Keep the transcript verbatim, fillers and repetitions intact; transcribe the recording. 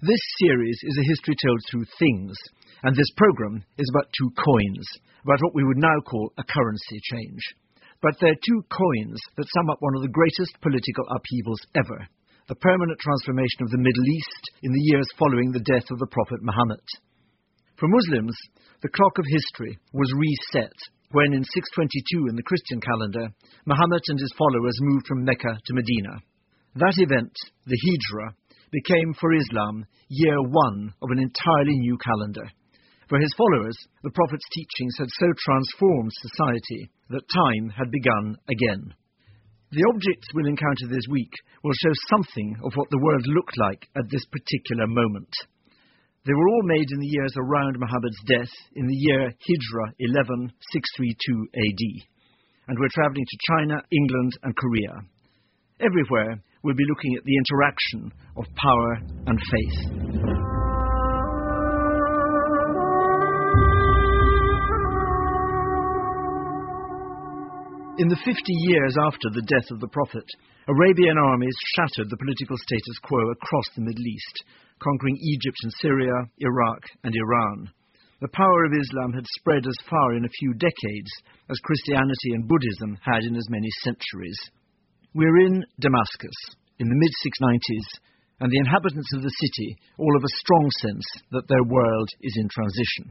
This series is a history told through things, and this programme is about two coins, about what we would now call a currency change. But they're two coins that sum up one of the greatest political upheavals ever, the permanent transformation of the Middle East in the years following the death of the Prophet Muhammad. For Muslims, the clock of history was reset when in six twenty-two in the Christian calendar, Muhammad and his followers moved from Mecca to Medina. That event, the Hijra, became for Islam year one of an entirely new calendar. For his followers, the Prophet's teachings had so transformed society that time had begun again. The objects we'll encounter this week will show something of what the world looked like at this particular moment. They were all made in the years around Muhammad's death in the year Hijra eleven six thirty-two A D, and we're travelling to China, England and Korea. Everywhere we'll be looking at the interaction of power and faith. In the fifty years after the death of the Prophet, Arabian armies shattered the political status quo across the Middle East, conquering Egypt and Syria, Iraq and Iran. The power of Islam had spread as far in a few decades as Christianity and Buddhism had in as many centuries. We're in Damascus in the mid six nineties, and the inhabitants of the city all have a strong sense that their world is in transition.